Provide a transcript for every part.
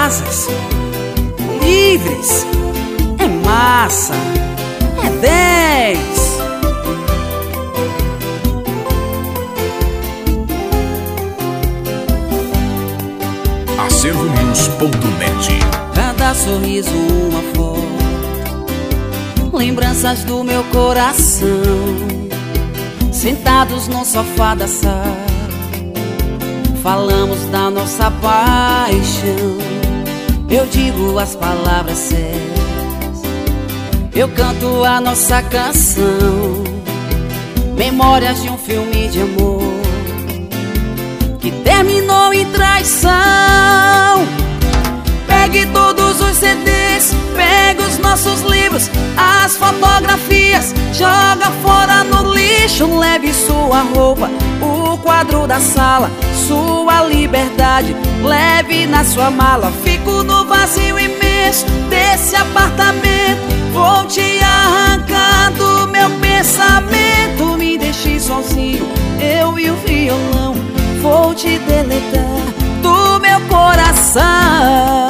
asas, livres, é massa, é 10. Acervonews.net. Cada sorriso uma foto, lembranças do meu coração. Sentados no sofá da sala, falamos da nossa paixão. Eu digo as palavras certas, eu canto a nossa canção. Memórias de um filme de amor que terminou em traição. Pegue todos os CDs, pegue os nossos livros, as fotografias, joga fora no lixo. Leve sua roupa, o quadro da sala, sua liberdade, leve na sua mala. Fico no vazio imenso desse apartamento, vou te arrancar do meu pensamento. Me deixe sozinho, eu e o violão, vou te deletar do meu coração.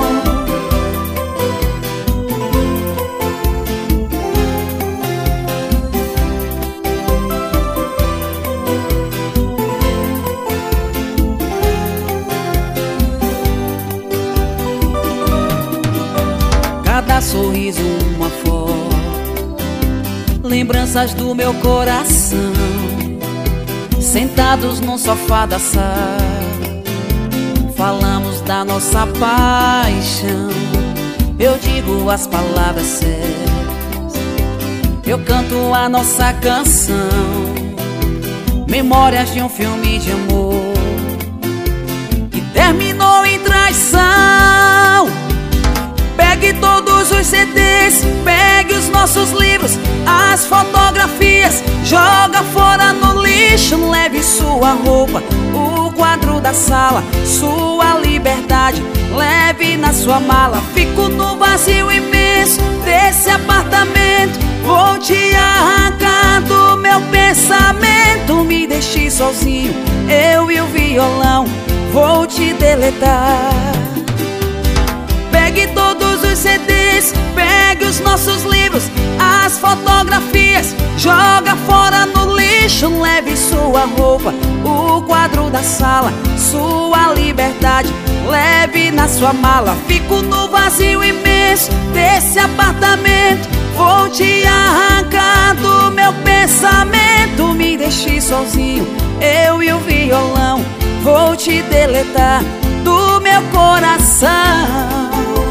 Cada sorriso uma foto, lembranças do meu coração. Sentados no sofá da sala, falamos da nossa paixão. Eu digo as palavras certas, eu canto a nossa canção. Memórias de um filme de amor que terminou em traição. Pegue todos os CDs, pegue os nossos livros, as fotografias, joga fora no lixo. Leve sua roupa, o quadro da sala, sua liberdade, leve na sua mala. Fico no vazio imenso desse apartamento, vou te arrancar do meu pensamento. Me deixe sozinho, eu e o violão, vou te deletar. Pegue todos os CDs, pegue os nossos livros, as fotografias, joga fora no lixo. Leve sua roupa, o quadro da sala, sua liberdade, leve na sua mala. Fico no vazio imenso desse apartamento, vou te arrancar do meu pensamento. Me deixe sozinho, eu e o violão, vou te deletar do meu coração.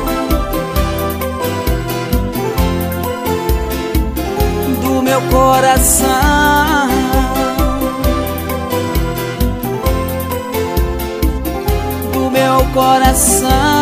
Do meu coração, do meu coração.